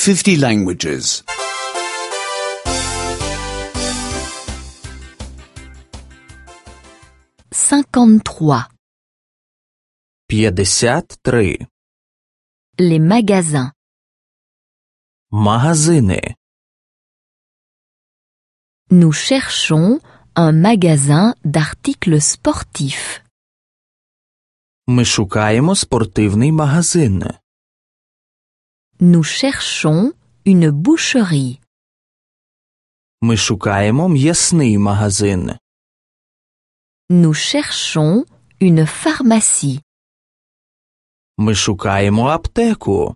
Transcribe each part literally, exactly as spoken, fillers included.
fifty languages. cinquante-trois. п'ятдесят три. Les magasins. Магазини. Nous cherchons un magasin d'articles sportifs. Ми шукаємо спортивний магазин. Nous cherchons une boucherie. Ми шукаємо м'ясний магазин. Nous cherchons une pharmacie. Ми шукаємо аптеку.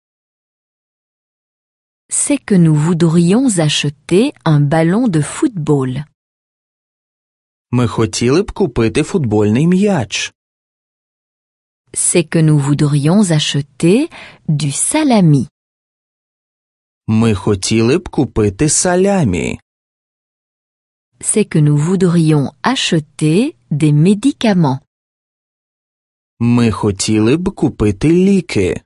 C'est que nous voudrions acheter un ballon de football. Ми хотіли б купити футбольний м'яч. C'est que nous voudrions acheter du salami. Ми хотіли б купити салямі. C'est que nous voudrions acheter des médicaments. Ми хотіли б купити ліки.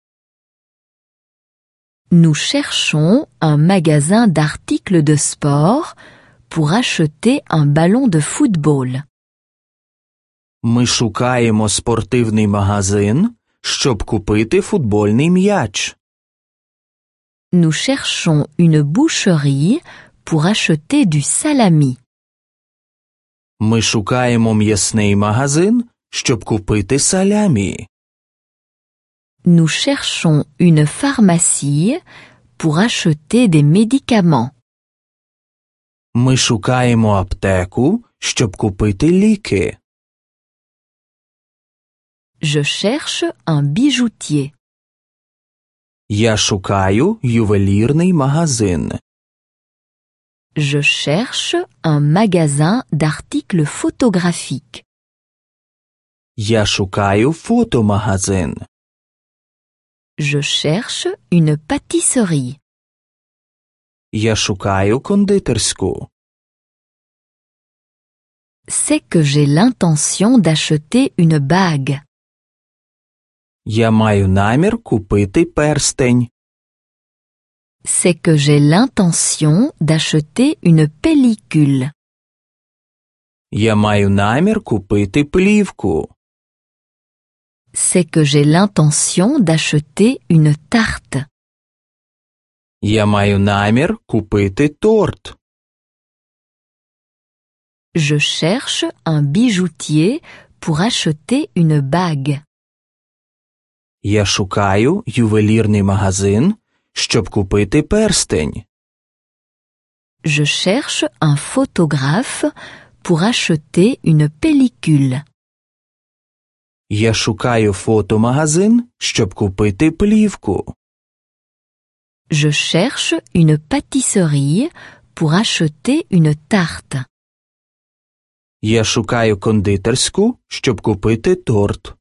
Nous cherchons un magasin d'articles de sport pour acheter un ballon de football. Ми шукаємо спортивний магазин, щоб купити футбольний м'яч. Nous cherchons une boucherie pour acheter du salami. Ми шукаємо м'ясний магазин, щоб купити салямі. Nous cherchons une pharmacie pour acheter des médicaments. Ми шукаємо аптеку, щоб купити ліки. Je cherche un bijoutier. Я шукаю ювелірний магазин. Je cherche un magasin d'articles photographiques. Я шукаю фотомагазин. Je cherche une pâtisserie. Я шукаю кондитерську. C'est que j'ai l'intention d'acheter une bague. Я маю намір купити перстень. C'est que j'ai l'intention d'acheter une pellicule. Я маю намір купити плівку. C'est que j'ai l'intention d'acheter une tarte. Я маю намір купити торт. Je cherche un bijoutier pour acheter une bague. Я шукаю ювелірний магазин, щоб купити перстень. Je cherche un photographe pour acheter une pellicule. Я шукаю фотомагазин, щоб купити плівку. Je cherche une pâtisserie pour acheter une tarte. Я шукаю кондитерську, щоб купити торт.